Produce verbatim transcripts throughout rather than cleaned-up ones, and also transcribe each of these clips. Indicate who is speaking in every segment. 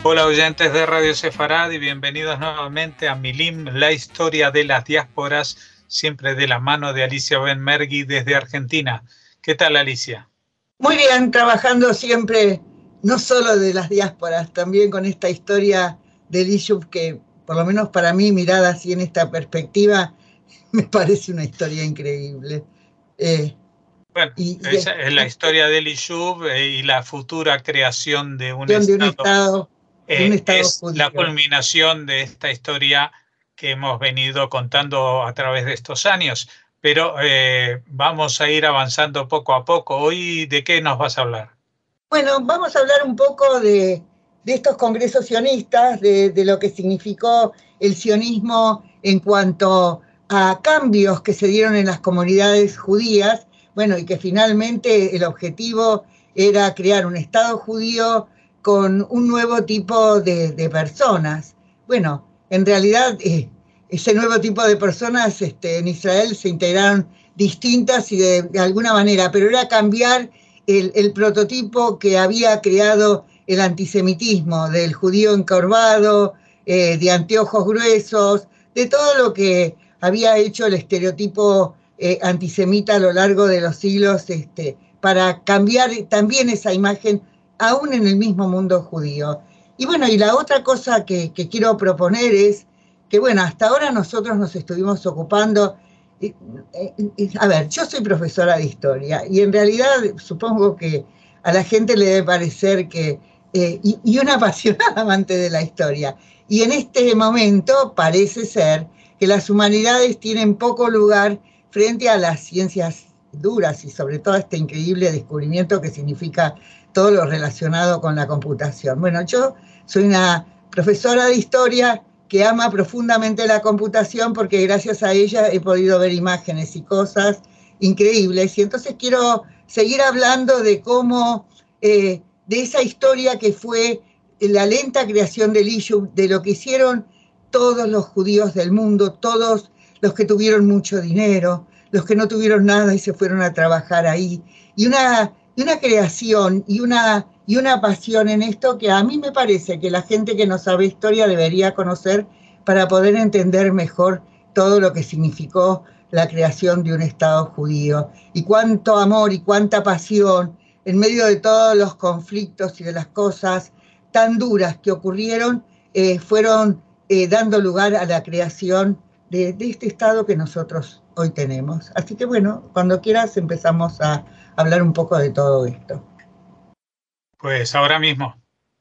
Speaker 1: Hola oyentes de Radio Sefarad y bienvenidos nuevamente a Milim, la historia de las diásporas, siempre de la mano de Alicia Benmergui desde Argentina. ¿Qué tal, Alicia?
Speaker 2: Muy bien, trabajando siempre, no solo de las diásporas, también con esta historia del Iyub que, por lo menos para mí, mirada así en esta perspectiva, me parece una historia increíble.
Speaker 1: Eh, bueno, y, esa es la historia del Iyub y la futura creación de un
Speaker 2: de
Speaker 1: Estado.
Speaker 2: Un estado de un estado
Speaker 1: eh, es
Speaker 2: judío.
Speaker 1: La culminación de esta historia que hemos venido contando a través de estos años. Pero eh, vamos a ir avanzando poco a poco. Hoy, ¿de qué nos vas a hablar?
Speaker 2: Bueno, vamos a hablar un poco de, de estos congresos sionistas, de, de lo que significó el sionismo en cuanto a cambios que se dieron en las comunidades judías, bueno, y que finalmente el objetivo era crear un Estado judío con un nuevo tipo de, de personas. Bueno, en realidad eh, ese nuevo tipo de personas este, en Israel se integraron distintas y de, de alguna manera, pero era cambiar el, el prototipo que había creado el antisemitismo, del judío encorvado, eh, de anteojos gruesos, de todo lo que había hecho el estereotipo eh, antisemita a lo largo de los siglos, este, para cambiar también esa imagen aún en el mismo mundo judío. Y bueno, y la otra cosa que, que quiero proponer es que, bueno, hasta ahora nosotros nos estuvimos ocupando, eh, eh, a ver, yo soy profesora de historia y en realidad supongo que a la gente le debe parecer que, eh, y, y una apasionada amante de la historia, y en este momento parece ser que las humanidades tienen poco lugar frente a las ciencias duras y sobre todo este increíble descubrimiento que significa todo lo relacionado con la computación. Bueno, yo soy una profesora de historia que ama profundamente la computación porque gracias a ella he podido ver imágenes y cosas increíbles. Y entonces quiero seguir hablando de cómo, eh, de esa historia que fue la lenta creación del Iyub, de lo que hicieron todos los judíos del mundo, todos los que tuvieron mucho dinero, los que no tuvieron nada y se fueron a trabajar ahí. Y una, y una creación y una, y una pasión en esto que a mí me parece que la gente que no sabe historia debería conocer para poder entender mejor todo lo que significó la creación de un Estado judío. Y cuánto amor y cuánta pasión en medio de todos los conflictos y de las cosas tan duras que ocurrieron, eh, fueron eh, dando lugar a la creación de, de este Estado que nosotros hoy tenemos. Así que bueno, cuando quieras empezamos a hablar un poco de todo esto.
Speaker 1: Pues ahora mismo.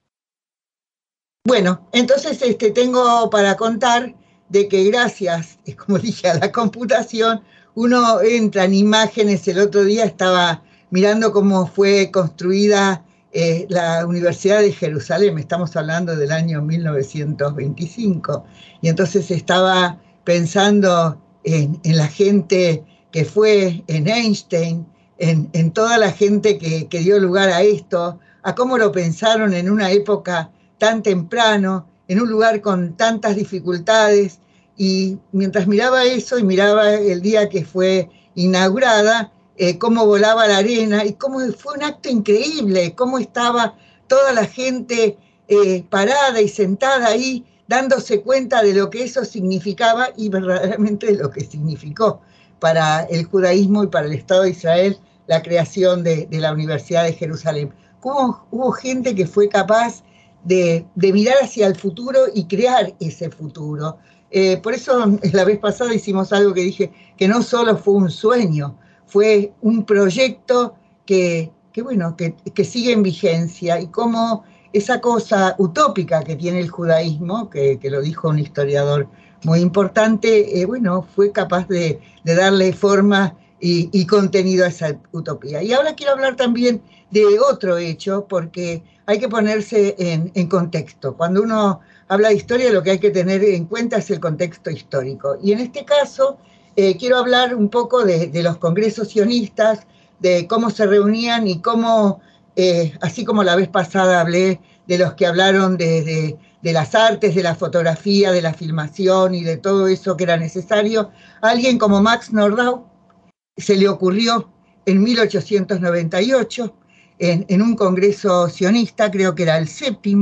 Speaker 2: Bueno, entonces este, tengo para contar de que gracias, como dije, a la computación, uno entra en imágenes. El otro día estaba mirando cómo fue construida eh, la Universidad de Jerusalén, estamos hablando del año mil novecientos veinticinco, y entonces estaba pensando en, en la gente que fue, en Einstein, en, en toda la gente que, que dio lugar a esto, a cómo lo pensaron en una época tan temprano, en un lugar con tantas dificultades, y mientras miraba eso y miraba el día que fue inaugurada, eh, cómo volaba la arena y cómo fue un acto increíble, cómo estaba toda la gente eh, parada y sentada ahí, dándose cuenta de lo que eso significaba y verdaderamente de lo que significó para el judaísmo y para el Estado de Israel la creación de, de la Universidad de Jerusalén. Cómo hubo gente que fue capaz de, de mirar hacia el futuro y crear ese futuro. Eh, por eso la vez pasada hicimos algo que dije que no solo fue un sueño, fue un proyecto que, que bueno, que, que sigue en vigencia, y cómo esa cosa utópica que tiene el judaísmo, que, que lo dijo un historiador muy importante, eh, bueno, fue capaz de, de darle forma y, y contenido a esa utopía. Y ahora quiero hablar también de otro hecho, porque hay que ponerse en, en contexto. Cuando uno habla de historia, lo que hay que tener en cuenta es el contexto histórico. Y en este caso, eh, quiero hablar un poco de, de los congresos sionistas, de cómo se reunían y cómo, eh, así como la vez pasada hablé de los que hablaron de, de, de las artes, de la fotografía, de la filmación y de todo eso que era necesario, a alguien como Max Nordau se le ocurrió en mil ochocientos noventa y ocho, en, en un congreso sionista, creo que era el séptimo,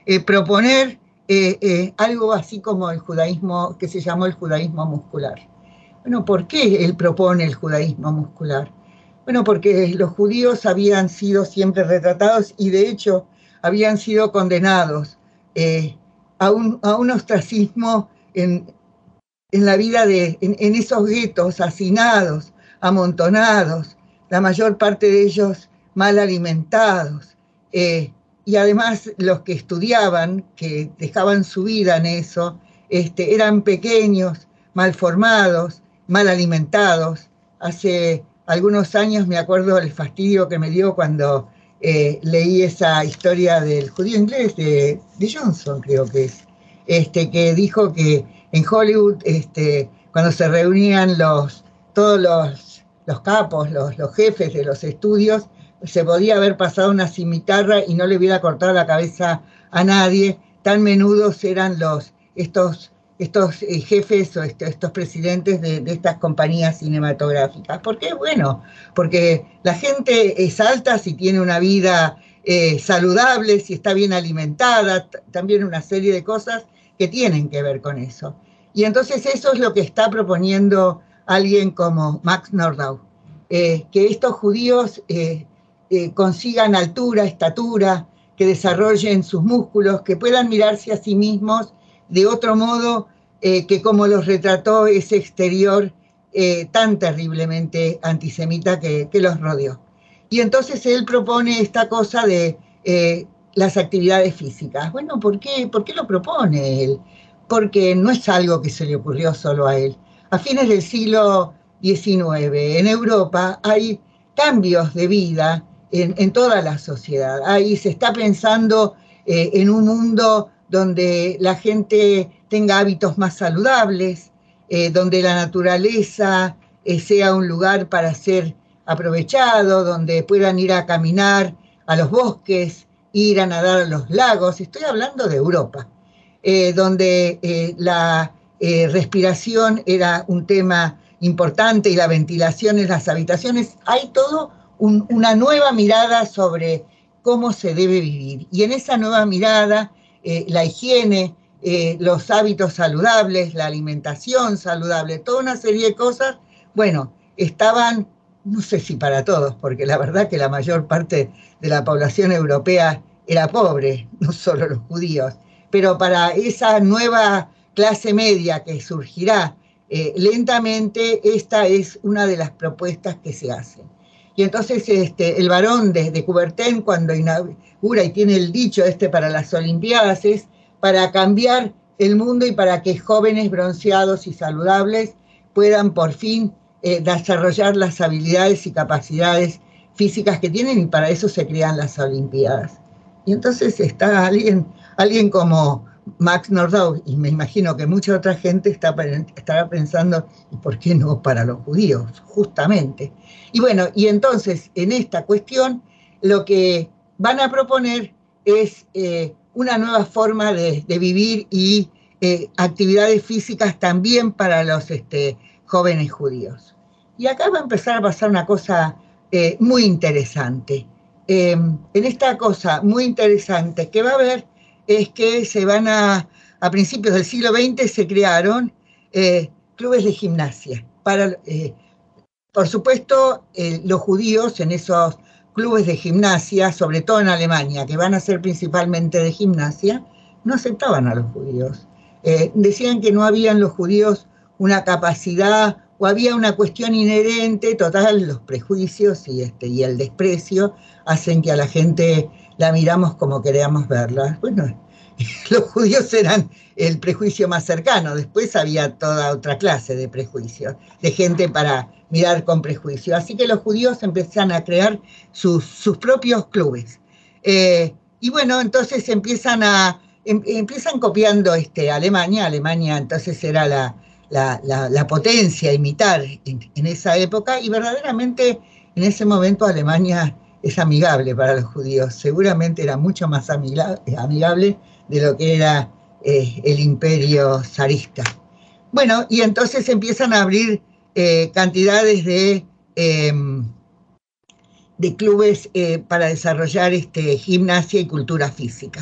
Speaker 2: eh, proponer eh, eh, algo así como el judaísmo, que se llamó el judaísmo muscular. Bueno, ¿por qué él propone el judaísmo muscular? Bueno, porque los judíos habían sido siempre retratados y de hecho habían sido condenados eh, a, un, a un ostracismo en, en la vida de, en, en esos guetos, hacinados, amontonados, la mayor parte de ellos mal alimentados, eh, y además los que estudiaban, que dejaban su vida en eso, este, eran pequeños, mal formados, mal alimentados. Hace algunos años me acuerdo el fastidio que me dio cuando eh, leí esa historia del judío inglés de, de Johnson, creo que es, este, que dijo que en Hollywood, este, cuando se reunían los, todos los, los capos, los, los jefes de los estudios, se podía haber pasado una cimitarra y no le hubiera cortado la cabeza a nadie, tan menudos eran los, estos, estos eh, jefes o estos, estos presidentes de, de estas compañías cinematográficas. ¿Por qué? Bueno, porque la gente es alta si tiene una vida eh, saludable, si está bien alimentada, también una serie de cosas que tienen que ver con eso. Y entonces eso es lo que está proponiendo alguien como Max Nordau, eh, que estos judíos eh, eh, consigan altura, estatura, que desarrollen sus músculos, que puedan mirarse a sí mismos de otro modo eh, que como los retrató ese exterior eh, tan terriblemente antisemita que, que los rodeó. Y entonces él propone esta cosa de eh, las actividades físicas. Bueno, ¿por qué, ¿por qué lo propone él? Porque no es algo que se le ocurrió solo a él. A fines del siglo diecinueve, en Europa hay cambios de vida en, en toda la sociedad. Ahí se está pensando eh, en un mundo donde la gente tenga hábitos más saludables, eh, donde la naturaleza eh, sea un lugar para ser aprovechado, donde puedan ir a caminar a los bosques, ir a nadar a los lagos. Estoy hablando de Europa, eh, donde eh, la eh, respiración era un tema importante y la ventilación en las habitaciones. Hay todo un, una nueva mirada sobre cómo se debe vivir. Y en esa nueva mirada, eh, la higiene, eh, los hábitos saludables, la alimentación saludable, toda una serie de cosas, bueno, estaban, no sé si para todos, porque la verdad que la mayor parte de la población europea era pobre, no solo los judíos, pero para esa nueva clase media que surgirá eh, lentamente, esta es una de las propuestas que se hacen. Y entonces este, el varón de, de Coubertin, cuando inaugura y tiene el dicho este para las Olimpiadas, es para cambiar el mundo y para que jóvenes bronceados y saludables puedan por fin eh, desarrollar las habilidades y capacidades físicas que tienen, y para eso se crean las Olimpiadas. Y entonces está alguien, alguien como Max Nordau, y me imagino que mucha otra gente está, estará pensando, ¿y por qué no para los judíos? Justamente. Y bueno, y entonces en esta cuestión lo que van a proponer es eh, una nueva forma de, de vivir y eh, actividades físicas también para los este, jóvenes judíos. Y acá va a empezar a pasar una cosa eh, muy interesante. Eh, en esta cosa muy interesante que va a haber es que se van a, a principios del siglo veinte se crearon eh, clubes de gimnasia. Para, eh, por supuesto, eh, los judíos en esos clubes de gimnasia, sobre todo en Alemania, que van a ser principalmente de gimnasia, no aceptaban a los judíos. Eh, decían que no habían los judíos una capacidad o había una cuestión inherente, total, los prejuicios y, este, y el desprecio hacen que a la gente la miramos como queríamos verla. Bueno, los judíos eran el prejuicio más cercano, después había toda otra clase de prejuicios, de gente para mirar con prejuicio. Así que los judíos empiezan a crear sus, sus propios clubes. Eh, y bueno, entonces empiezan a em, empiezan copiando este, Alemania. Alemania entonces era la, la, la, la potencia a imitar en, en esa época, y verdaderamente en ese momento Alemania es amigable para los judíos. Seguramente era mucho más amigable de lo que era eh, el imperio zarista. Bueno, y entonces empiezan a abrir eh, cantidades de, eh, de clubes eh, para desarrollar este, gimnasia y cultura física.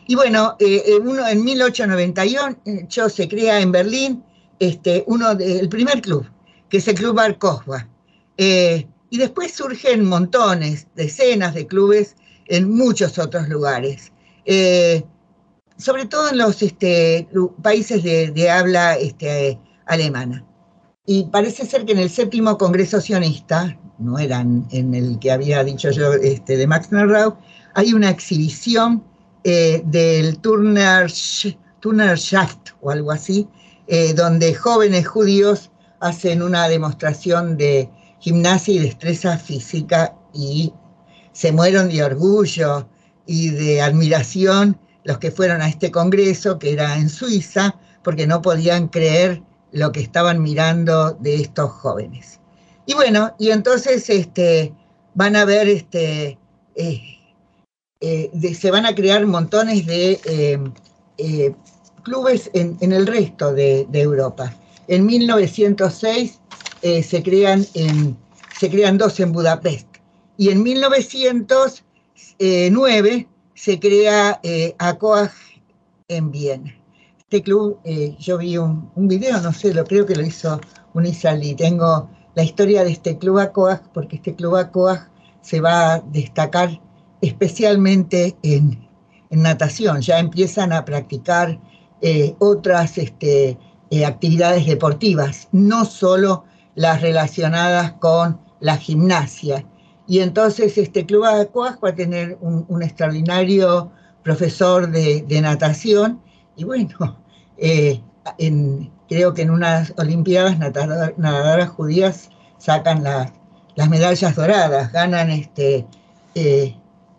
Speaker 2: Y bueno, eh, uno, en mil ochocientos noventa y ocho se crea en Berlín este, uno de, el primer club, que es el Club Bar Kochba. Eh, y después surgen montones, decenas de clubes en muchos otros lugares. Eh, sobre todo en los este, países de, de habla este, alemana. Y parece ser que en el séptimo Congreso Sionista, no eran en el que había dicho yo este, de Max Neuerau, hay una exhibición eh, del Turner, Turnerschaft o algo así, eh, donde jóvenes judíos hacen una demostración de gimnasia y destreza física y se mueren de orgullo y de admiración los que fueron a este congreso, que era en Suiza, porque no podían creer lo que estaban mirando de estos jóvenes. Y bueno, y entonces este, van a ver, este, eh, eh, de, se van a crear montones de eh, eh, clubes en, en el resto de, de Europa. En mil novecientos seis eh, se, crean en, se crean dos en Budapest, y en mil novecientos nueve se crea eh, ACOAG en Viena. Este club, eh, yo vi un, un video, no sé, lo creo que lo hizo un israelí. Tengo la historia de este club ACOAG, porque este club ACOAG se va a destacar especialmente en, en natación. Ya empiezan a practicar eh, otras este, eh, actividades deportivas, no solo las relacionadas con la gimnasia. Y entonces este club ACOAG va a tener un, un extraordinario profesor de, de natación, y bueno, eh, en, creo que en unas Olimpiadas nadadoras, nadadoras judías sacan la, las medallas doradas, ganan este, eh,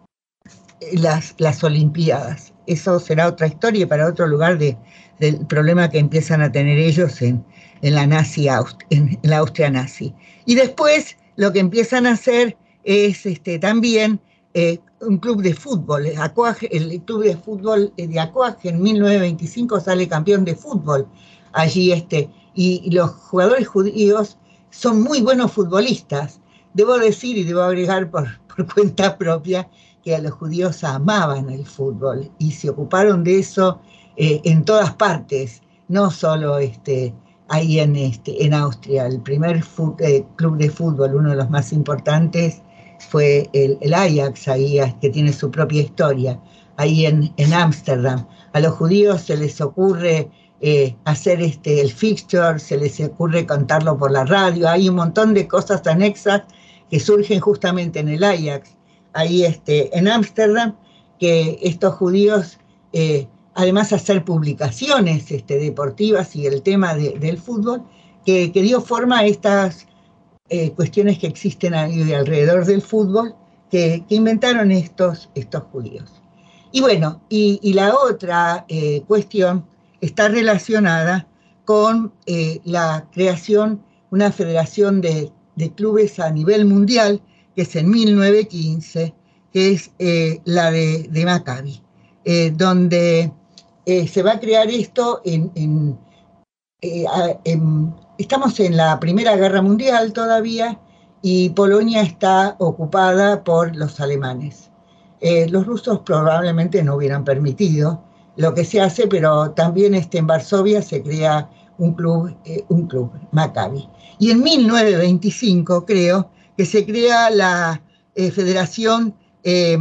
Speaker 2: las, las Olimpiadas. Eso será otra historia para otro lugar de, del problema que empiezan a tener ellos en, en, la, nazi, en, en la Austria nazi. Y después lo que empiezan a hacer es este, también eh, un club de fútbol. ACOAG, el club de fútbol de ACOAG en mil novecientos veinticinco sale campeón de fútbol allí, este, y, y los jugadores judíos son muy buenos futbolistas. Debo decir y debo agregar por, por cuenta propia que a los judíos amaban el fútbol y se ocuparon de eso eh, en todas partes, no solo este, ahí en, este, en Austria. El primer fut, eh, club de fútbol, uno de los más importantes, fue el, el Ajax, ahí, que tiene su propia historia, ahí en Ámsterdam. A los judíos se les ocurre eh, hacer este, el fixture, se les ocurre contarlo por la radio, hay un montón de cosas anexas que surgen justamente en el Ajax, ahí este, en Ámsterdam, que estos judíos, eh, además de hacer publicaciones este, deportivas y el tema de, del fútbol, que, que dio forma a estas Eh, cuestiones que existen ahí alrededor del fútbol, que, que inventaron estos, estos judíos. Y bueno, y, y la otra eh, cuestión está relacionada con eh, la creación, una federación de, de clubes a nivel mundial, que es en mil novecientos quince, que es eh, la de, de Maccabi, eh, donde eh, se va a crear esto en... en, eh, en Estamos en la Primera Guerra Mundial todavía y Polonia está ocupada por los alemanes. Eh, los rusos probablemente no hubieran permitido lo que se hace, pero también este, en Varsovia se crea un club, eh, un club, Maccabi. Y en mil novecientos veinticinco creo que se crea la eh, Federación eh,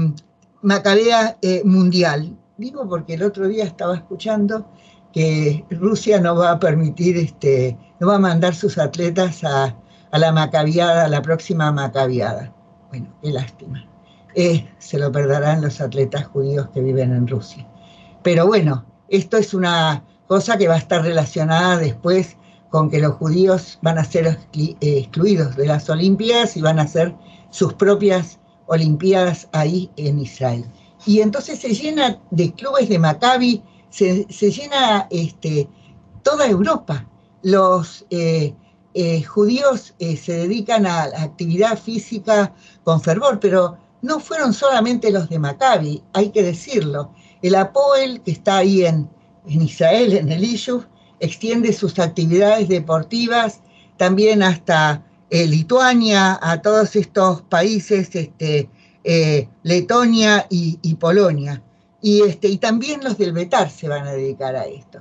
Speaker 2: Macabea eh, Mundial. Digo porque el otro día estaba escuchando que Rusia no va a permitir, este, no va a mandar sus atletas a, a la macabiada, a la próxima macabiada. Bueno, qué lástima. Eh, se lo perderán los atletas judíos que viven en Rusia. Pero bueno, esto es una cosa que va a estar relacionada después con que los judíos van a ser excluidos de las Olimpiadas y van a hacer sus propias Olimpiadas ahí en Israel. Y entonces se llena de clubes de Maccabi, Se, se llena este, toda Europa. Los eh, eh, judíos eh, se dedican a la actividad física con fervor, pero no fueron solamente los de Maccabi, hay que decirlo. El Hapoel, que está ahí en, en Israel, en el Iyub, extiende sus actividades deportivas también hasta eh, Lituania, a todos estos países, este, eh, Letonia y, y Polonia. y, este, y también los del Betar se van a dedicar a esto.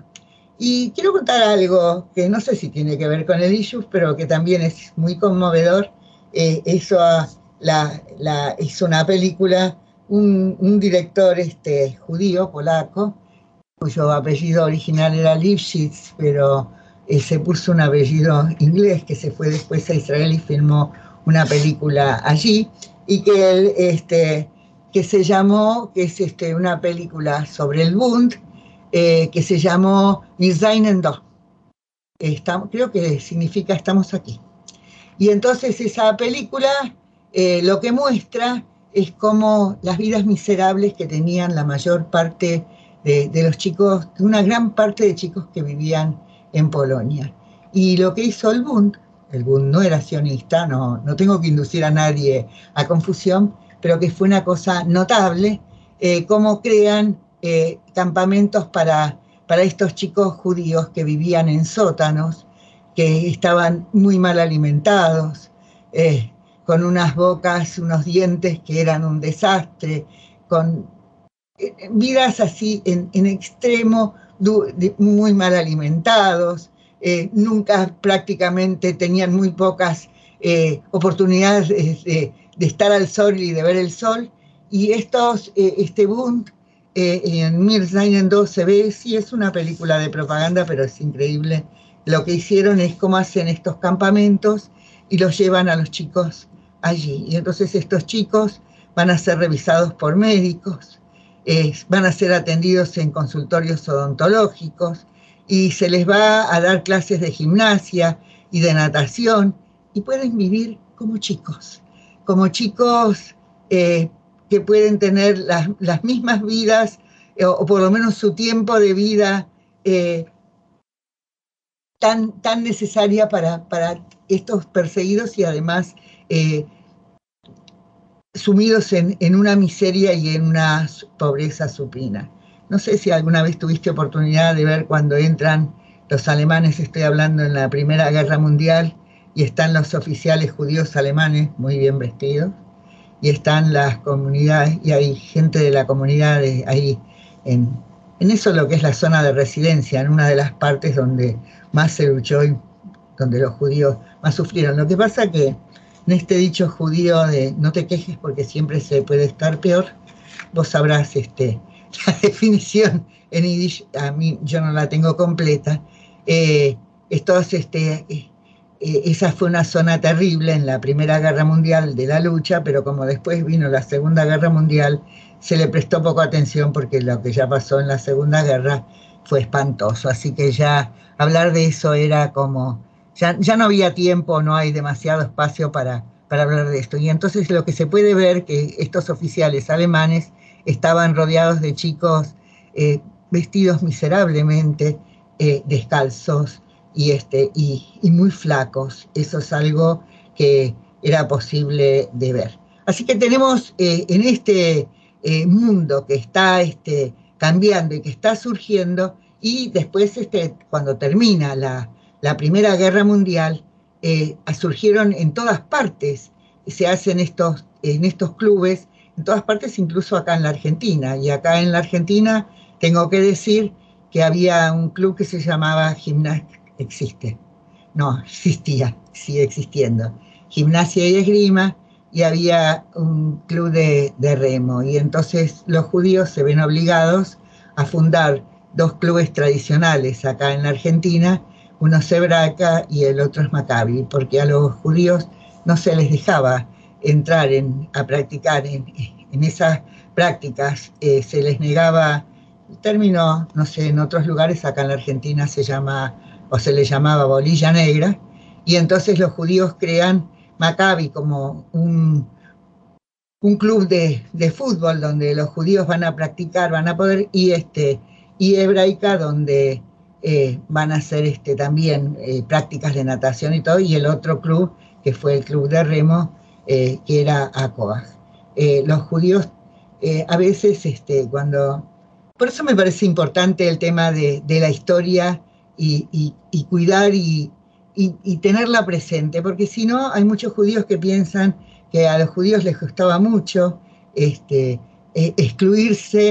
Speaker 2: Y quiero contar algo que no sé si tiene que ver con el issue, pero que también es muy conmovedor. Eh, eso la, la, hizo una película, un, un director este, judío, polaco, cuyo apellido original era Lifshitz, pero eh, se puso un apellido inglés, que se fue después a Israel y filmó una película allí, y que él, este, que se llamó, que es este, una película sobre el Bund, eh, que se llamó Wir seien da. Estamos, creo que significa estamos aquí. Y entonces esa película eh, lo que muestra es cómo las vidas miserables que tenían la mayor parte de, de los chicos, una gran parte de chicos que vivían en Polonia. Y lo que hizo el Bund, el Bund no era sionista, no, no tengo que inducir a nadie a confusión, pero que fue una cosa notable, eh, cómo crean eh, campamentos para, para estos chicos judíos que vivían en sótanos, que estaban muy mal alimentados, eh, con unas bocas, unos dientes que eran un desastre, con eh, vidas así en, en extremo, muy mal alimentados, eh, nunca prácticamente tenían muy pocas eh, oportunidades de, de estar al sol y de ver el sol, y estos, eh, este Bund eh, en Wir seien da se ve, sí es una película de propaganda, pero es increíble. Lo que hicieron es cómo hacen estos campamentos y los llevan a los chicos allí. Y entonces estos chicos van a ser revisados por médicos, eh, van a ser atendidos en consultorios odontológicos y se les va a dar clases de gimnasia y de natación y pueden vivir como chicos, como chicos eh, que pueden tener las, las mismas vidas eh, o por lo menos su tiempo de vida eh, Tan, tan necesaria para, para estos perseguidos y además eh, sumidos en, en una miseria y en una pobreza supina. No sé si alguna vez tuviste oportunidad de ver cuando entran los alemanes, estoy hablando en la Primera Guerra Mundial, y están los oficiales judíos alemanes muy bien vestidos, y están las comunidades, y hay gente de la comunidad de, ahí en, en eso lo que es la zona de residencia, en una de las partes donde más se luchó y donde los judíos más sufrieron. Lo que pasa que en este dicho judío de no te quejes porque siempre se puede estar peor, vos sabrás este, la definición en yiddish, a mí yo no la tengo completa. Eh, estos, este, eh, esa fue una zona terrible en la Primera Guerra Mundial de la lucha, pero como después vino la Segunda Guerra Mundial, se le prestó poco atención porque lo que ya pasó en la Segunda Guerra fue espantoso, así que ya hablar de eso era como, ya, ya no había tiempo, no hay demasiado espacio para, para hablar de esto. Y entonces lo que se puede ver que estos oficiales alemanes estaban rodeados de chicos eh, vestidos miserablemente, eh, descalzos y, este, y, y muy flacos. Eso es algo que era posible de ver. Así que tenemos eh, en este eh, mundo que está este, cambiando y que está surgiendo, y después este, cuando termina la, la Primera Guerra Mundial, eh, surgieron en todas partes, se hacen estos, en estos clubes, en todas partes, incluso acá en la Argentina. Y acá en la Argentina tengo que decir que había un club que se llamaba Gimnasia, existe, no, existía, sigue existiendo, Gimnasia y Esgrima, y había un club de, de remo. Y entonces los judíos se ven obligados a fundar dos clubes tradicionales acá en la Argentina, uno es Hebraica y el otro es Maccabi, porque a los judíos no se les dejaba entrar en, a practicar en, en esas prácticas, eh, se les negaba el término, no sé, en otros lugares acá en la Argentina se llama, o se le llamaba bolilla negra, y entonces los judíos crean Maccabi como un, un club de, de fútbol donde los judíos van a practicar, van a poder, y, este, y Hebraica donde eh, van a hacer este, también eh, prácticas de natación y todo, y el otro club que fue el club de remo, eh, que era Akoach. Eh, los judíos eh, a veces este, cuando... Por eso me parece importante el tema de, de la historia y, y, y cuidar y, y, y tenerla presente, porque si no hay muchos judíos que piensan que a los judíos les gustaba mucho este, eh, excluirse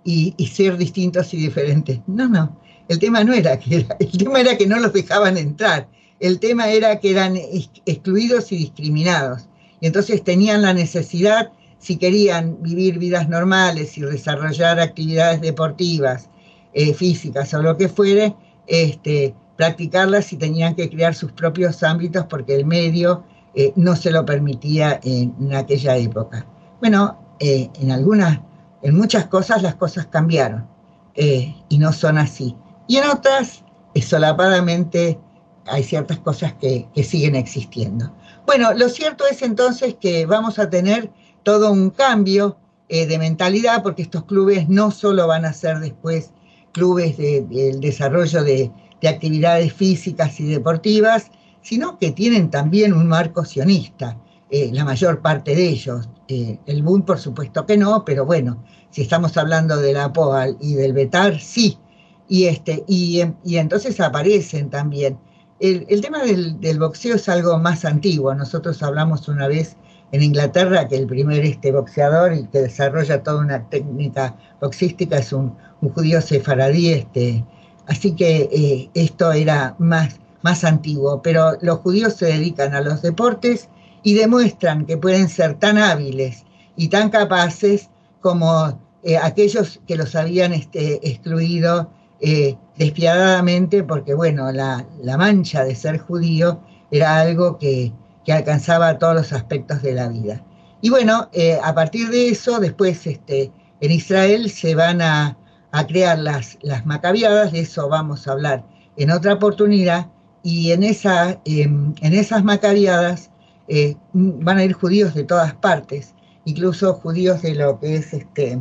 Speaker 2: y, y ser distintos y diferentes. No, no, el tema no era que era, el tema era que no los dejaban entrar, el tema era que eran excluidos y discriminados, y entonces tenían la necesidad, si querían vivir vidas normales y desarrollar actividades deportivas, eh, físicas o lo que fuere, este, practicarlas y tenían que crear sus propios ámbitos porque el medio eh, no se lo permitía en, en aquella época. Bueno, eh, en algunas, en muchas cosas las cosas cambiaron eh, y no son así. Y en otras, eh, solapadamente, hay ciertas cosas que, que siguen existiendo. Bueno, lo cierto es entonces que vamos a tener todo un cambio eh, de mentalidad, porque estos clubes no solo van a ser después clubes del de, de desarrollo de, de actividades físicas y deportivas, sino que tienen también un marco sionista, eh, la mayor parte de ellos. Eh, el B U N, por supuesto que no, pero bueno, si estamos hablando de la POAL y del Betar, sí. Y, este, y, y entonces aparecen también. El, el tema del, del boxeo es algo más antiguo. Nosotros hablamos una vez en Inglaterra que el primer este, boxeador y que desarrolla toda una técnica boxística es un, un judío sefaradí. Este, así que eh, esto era más, más antiguo. Pero los judíos se dedican a los deportes y demuestran que pueden ser tan hábiles y tan capaces como eh, aquellos que los habían este, excluido eh, despiadadamente, porque bueno, la, la mancha de ser judío era algo que, que alcanzaba todos los aspectos de la vida. Y bueno, eh, a partir de eso, después este, en Israel se van a, a crear las, las macabiadas, de eso vamos a hablar en otra oportunidad, y en, esa, eh, en esas macabiadas eh, van a ir judíos de todas partes, incluso judíos de lo que es este,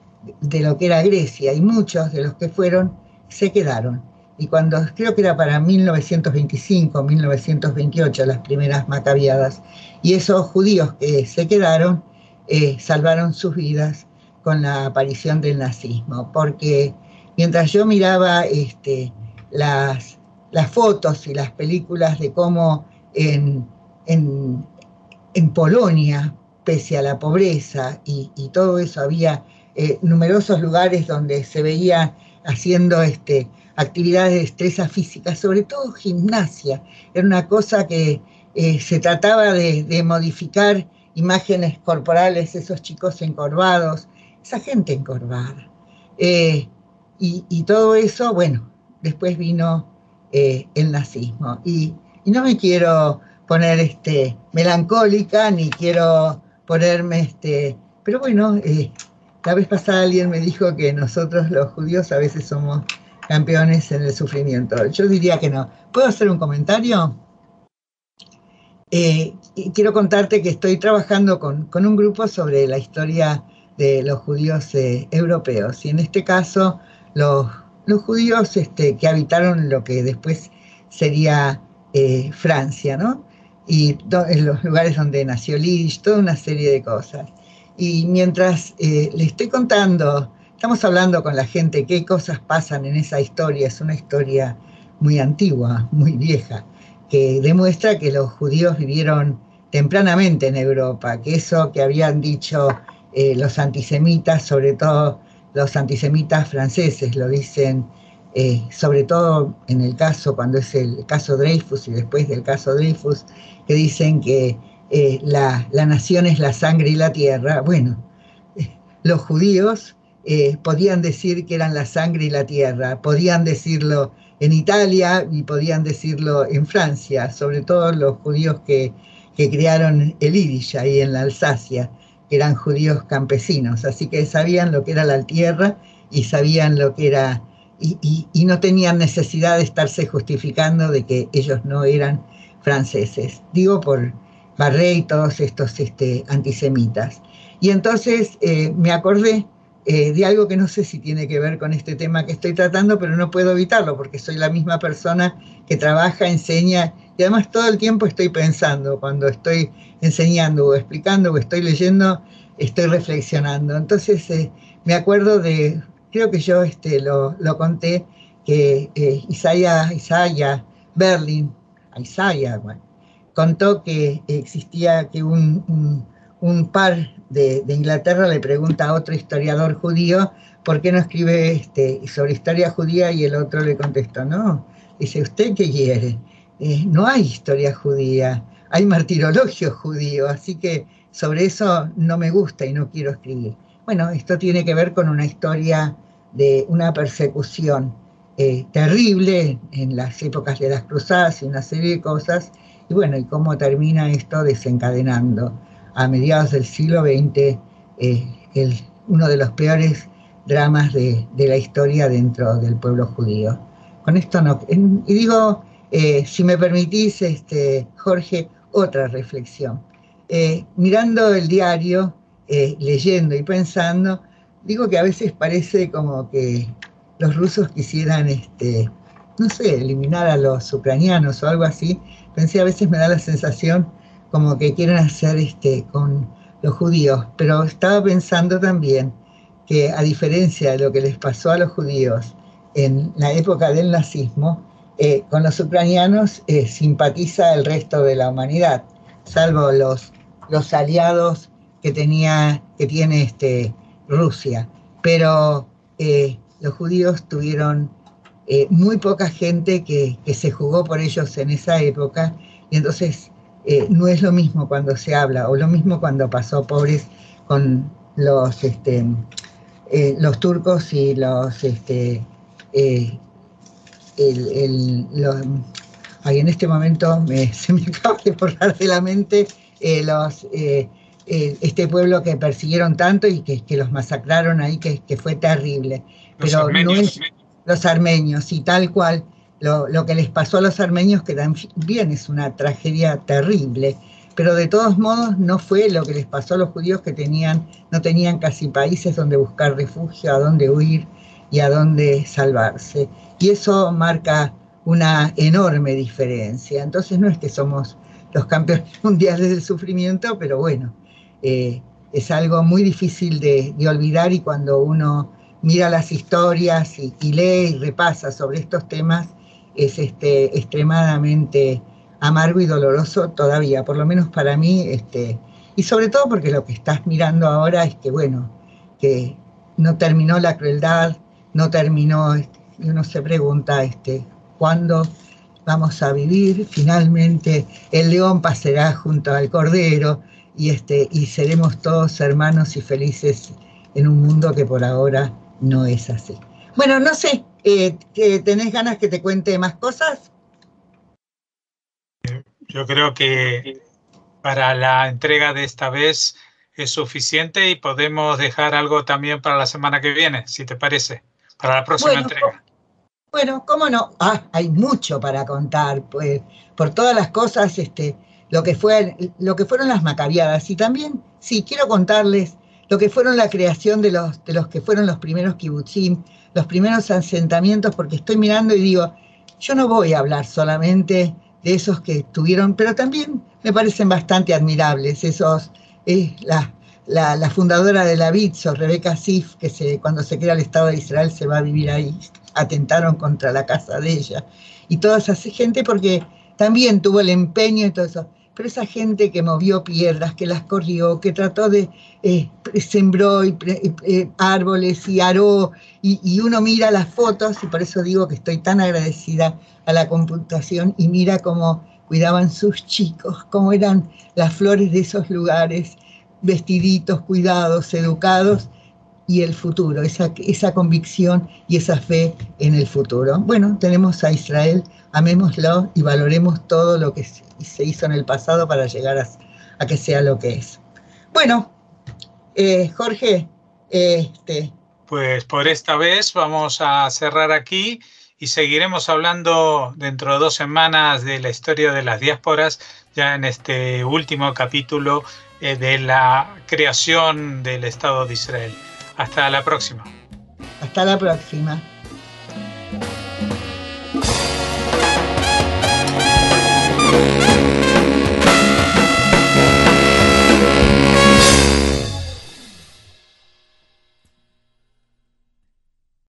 Speaker 2: de lo que era Grecia, y muchos de los que fueron se quedaron. Y cuando, creo que era para mil novecientos veinticinco, mil novecientos veintiocho, las primeras macabiadas, y esos judíos que se quedaron eh, salvaron sus vidas con la aparición del nazismo, porque mientras yo miraba este, las, las fotos y las películas de cómo en, en, en Polonia, pese a la pobreza y, y todo eso, había eh, numerosos lugares donde se veía haciendo este, actividades de destreza física, sobre todo gimnasia. Era una cosa que eh, se trataba de, de modificar imágenes corporales, esos chicos encorvados, esa gente encorvada. Eh, y, y todo eso, bueno, después vino eh, el nazismo. Y, y no me quiero poner este, melancólica, ni quiero ponerme, este, pero bueno, eh, la vez pasada alguien me dijo que nosotros los judíos a veces somos campeones en el sufrimiento. Yo diría que no. ¿Puedo hacer un comentario? Eh, quiero contarte que estoy trabajando con, con un grupo sobre la historia de los judíos eh, europeos, y en este caso los, los judíos este, que habitaron lo que después sería eh, Francia, ¿no? Y do, en los lugares donde nació Yiddish, toda una serie de cosas. Y mientras eh, le estoy contando, estamos hablando con la gente qué cosas pasan en esa historia, es una historia muy antigua, muy vieja, que demuestra que los judíos vivieron tempranamente en Europa, que eso que habían dicho eh, los antisemitas, sobre todo los antisemitas franceses, lo dicen eh, sobre todo en el caso, cuando es el caso Dreyfus y después del caso Dreyfus, que dicen que Eh, la, la nación es la sangre y la tierra. Bueno, eh, los judíos eh, podían decir que eran la sangre y la tierra, podían decirlo en Italia y podían decirlo en Francia, sobre todo los judíos que, que crearon el Yiddish ahí en la Alsacia, que eran judíos campesinos, así que sabían lo que era la tierra y sabían lo que era, y, y, y no tenían necesidad de estarse justificando de que ellos no eran franceses. Digo por Barré y todos estos este, antisemitas. Y entonces eh, me acordé eh, de algo que no sé si tiene que ver con este tema que estoy tratando, pero no puedo evitarlo porque soy la misma persona que trabaja, enseña, y además todo el tiempo estoy pensando, cuando estoy enseñando o explicando o estoy leyendo, estoy reflexionando. Entonces eh, me acuerdo de, creo que yo este, lo, lo conté, que eh, Isaiah, Isaiah Berlin, Isaiah, bueno, contó que existía que un, un, un par de, de Inglaterra le pregunta a otro historiador judío por qué no escribe este, sobre historia judía, y el otro le contestó, no, dice, ¿usted qué quiere? Eh, no hay historia judía, hay martirologio judío, así que sobre eso no me gusta y no quiero escribir. Bueno, esto tiene que ver con una historia de una persecución eh, terrible en las épocas de las cruzadas y una serie de cosas, y bueno, y cómo termina esto desencadenando a mediados del siglo veinte eh, el, uno de los peores dramas de, de la historia dentro del pueblo judío. Con esto no, en, y digo, eh, si me permitís, este, Jorge, otra reflexión. Eh, mirando el diario, eh, leyendo y pensando, digo que a veces parece como que los rusos quisieran, este, no sé, eliminar a los ucranianos o algo así. Pensé, a veces me da la sensación como que quieren hacer este, con los judíos, pero estaba pensando también que, a diferencia de lo que les pasó a los judíos en la época del nazismo, eh, con los ucranianos eh, simpatiza el resto de la humanidad, salvo los, los aliados que, tenía, que tiene este, Rusia. Pero eh, los judíos tuvieron eh, muy poca gente que, que se jugó por ellos en esa época, y entonces eh, no es lo mismo cuando se habla, o lo mismo cuando pasó, pobres, con los... Este, Eh, los turcos y los este eh, el, el, los, ay, en este momento me, se me acaba de borrar de la mente eh, los eh, eh, este pueblo que persiguieron tanto y que, que los masacraron ahí, que, que fue terrible.
Speaker 1: Los
Speaker 2: pero
Speaker 1: armenios.
Speaker 2: no es los armenios, y tal cual lo, lo que les pasó a los armenios, que también es una tragedia terrible. Pero de todos modos no fue lo que les pasó a los judíos, que tenían, no tenían casi países donde buscar refugio, a dónde huir y a dónde salvarse. Y eso marca una enorme diferencia. Entonces no es que somos los campeones mundiales del sufrimiento, pero bueno, eh, es algo muy difícil de, de olvidar, y cuando uno mira las historias y, y lee y repasa sobre estos temas, es este, extremadamente amargo y doloroso todavía, por lo menos para mí, este, y sobre todo porque lo que estás mirando ahora es que, bueno, que no terminó la crueldad, no terminó, este, y uno se pregunta, este, ¿cuándo vamos a vivir? Finalmente el león pasará junto al cordero, y, este, y seremos todos hermanos y felices en un mundo que por ahora no es así. Bueno, no sé, eh, ¿tenés ganas que te cuente más cosas?
Speaker 1: Yo creo que para la entrega de esta vez es suficiente, y podemos dejar algo también para la semana que viene, si te parece, para la próxima
Speaker 2: bueno,
Speaker 1: entrega.
Speaker 2: Bueno, cómo no. Ah, hay mucho para contar, pues, por todas las cosas, este, lo que fue, lo que fueron las macabiadas, y también, sí, quiero contarles lo que fueron la creación de los, de los que fueron los primeros kibutzim, los primeros asentamientos, porque estoy mirando y digo, yo no voy a hablar solamente de esos que tuvieron, pero también me parecen bastante admirables, esos, eh, la, la, la fundadora de la Vitzo, Rebeca Sif, que se, cuando se crea el Estado de Israel se va a vivir ahí, atentaron contra la casa de ella, y toda esa gente, porque también tuvo el empeño y todo eso, pero esa gente que movió piedras, que las corrió, que trató de, eh, sembró y, eh, árboles y aró, y, y uno mira las fotos, y por eso digo que estoy tan agradecida a la computación, y mira cómo cuidaban sus chicos, cómo eran las flores de esos lugares, vestiditos, cuidados, educados, y el futuro, esa, esa convicción y esa fe en el futuro. Bueno, tenemos a Israel, amémoslo y valoremos todo lo que se hizo en el pasado para llegar a, a que sea lo que es. Bueno, eh, Jorge, eh, este...
Speaker 1: Pues por esta vez vamos a cerrar aquí, y seguiremos hablando dentro de dos semanas de la historia de las diásporas, ya en este último capítulo eh, de la creación del Estado de Israel. Hasta la próxima.
Speaker 2: Hasta la próxima.